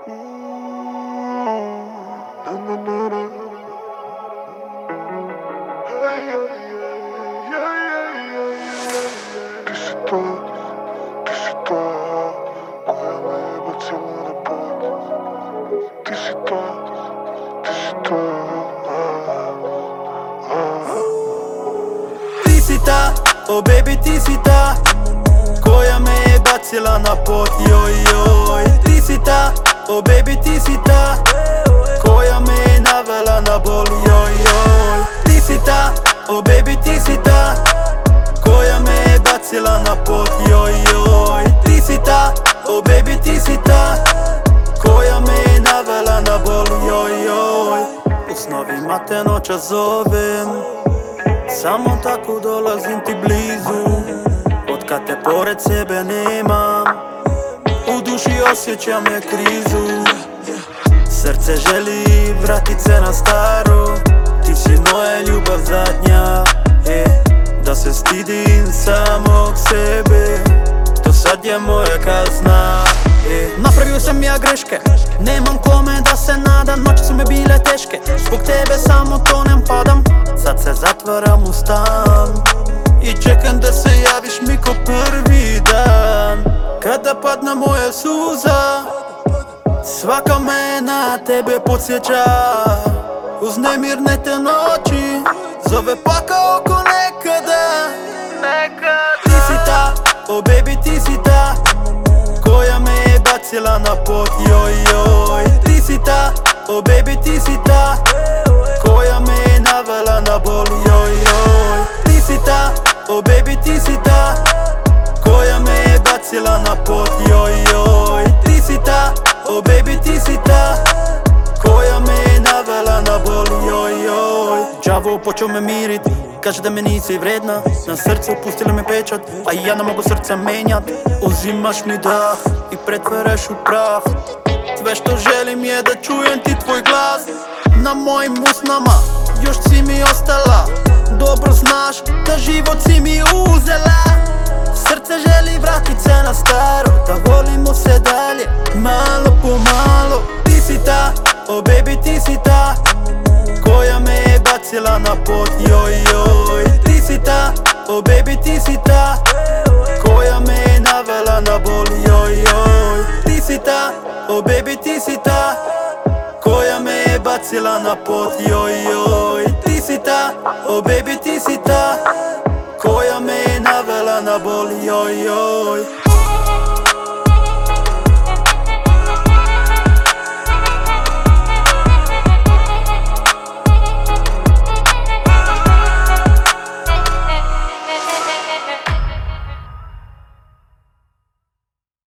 Ti si ta, oh baby ti si ta, koja me je bacila na pot, joj joj. Ti si ta, oh baby ti si ta, koja me je navela na bol, joj joj. Ti si ta, oh baby ti si ta, koja me je bacila na pot, joj joj. Ti si ta, oh baby ti si ta, koja me je navela na bol, joj joj. U snovima te noćas zovem, samo tako dolazim ti blizu. Otkad te pored sebe nemam, u duši osjećam je krizu. Srce želi vratit se na staro, ti si moja ljubav zadnja. Da se stidim samog sebe, to sad je moja kazna. Napravio sam ja greške, nemam kome da se nadam. Noći su me bile teške, zbog tebe samo tonem, padam. Sad se zatvaram u stan i čekam da se javiš mi ko prvi dan. Kada padne moja suza, svaka me na tebe podsjeća. Uz nemirne te noći, zove pakao oko nekada. Ti si ta, oh baby ti si ta, koja me je bacila na pot, joj joj. Ti si ta, oh baby ti si ta, koja me je navela na bol, joj joj. Ti si ta, oh baby ti si ta, koja me je bacila na pot, joj joj. Ti si ta, oh baby ti si ta, koja me je navela na bol, joj joj. Đavo počeo me mirit, kaže da me nisi vredna. Na srcu pustila me pečat, a ja ne mogu srce menjat. Uzimaš mi dah i pretvaraš u prah. Sve što želim je da čujem ti tvoj glas. Na mojim usnama još si mi ostala. Dobro znaš da život si mi uzela. Srce želi vratit se na staro, da volimo se dalje, malo po malo. Ti si ta, oh baby ti si ta, koja me je bacila na pot, joj joj. Ti si ta, oh baby ti si ta, koja me je navela na bol, joj joj. Ti si ta, oh baby ti si ta, koja me je bacila na pot, joj joj. Ti si ta, oh baby ti si ta, koja me je navela na bol, joj joj.